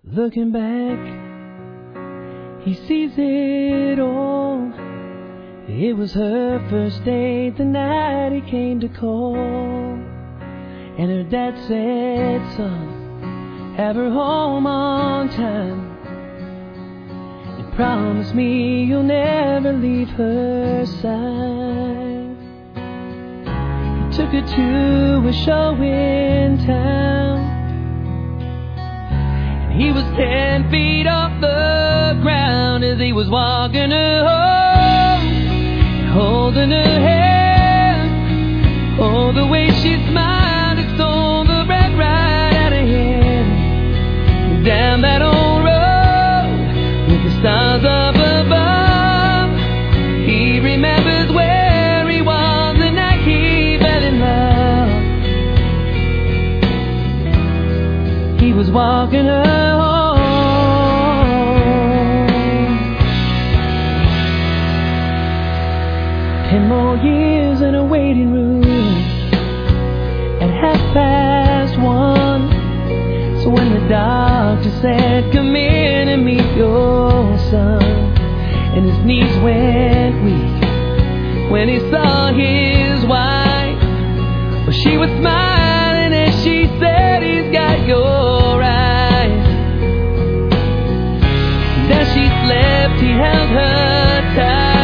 Looking back, he sees it all. It was her first date the night he came to call. And her dad said, son, have her home on time, and promise me you'll never leave her side. He took her to a show in town. He was 10 feet off the ground as he was walking her home, holding her hand. Oh, the way she smiled, it stole the breath right out of him. Down that old road with the stars up above, he remembers where he was the night he fell in love. He was walking her 10 more years in a waiting room at 1:30. So when the doctor said, come in and meet your son, and his knees went weak when he saw his wife, well, she was smiling as she said, he's got your eyes. And as she slept, he held her tight.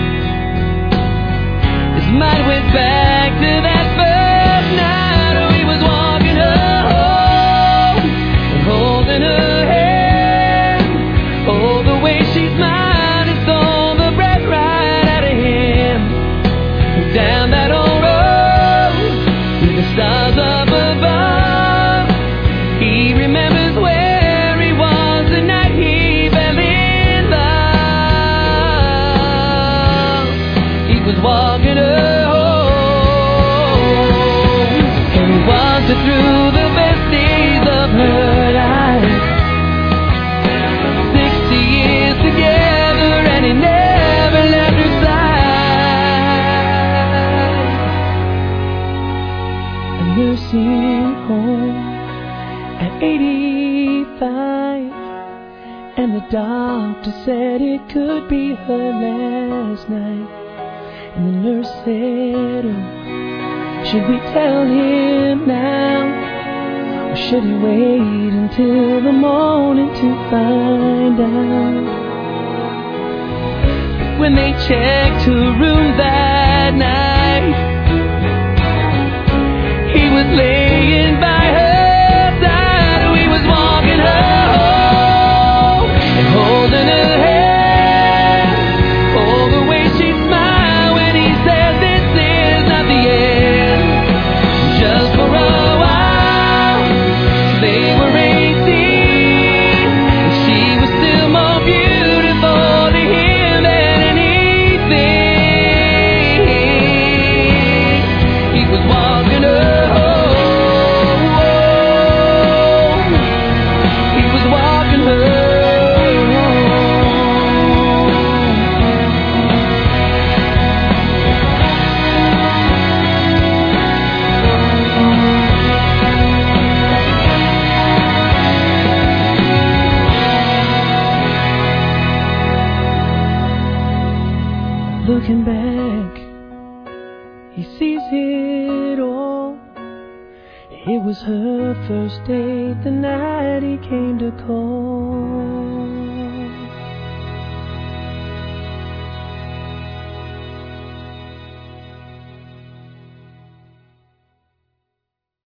Mind went back to that first night. Oh, he was walking her home and holding her hand. Oh, the way she smiled, it stole the breath right out of him. And down that old road with the stars up above, he remembers where he was the night he fell in love. He was walking her through the best days of her life. 60 years together and he never left her side. A nursing home at 85, and the doctor said it could be her last night. And the nurse said, oh, should we tell him now, or should he wait until the morning to find out? When they checked her room that night, he was laying by her side. He was walking her home and holding her hand. Oh, the way she smiled when he said, this is not the end. Just for a while, they were 18, and she was still more beautiful to him than anything. He was walking her home. He was walking her Looking back, he sees it all. It was her first date the night he came to call.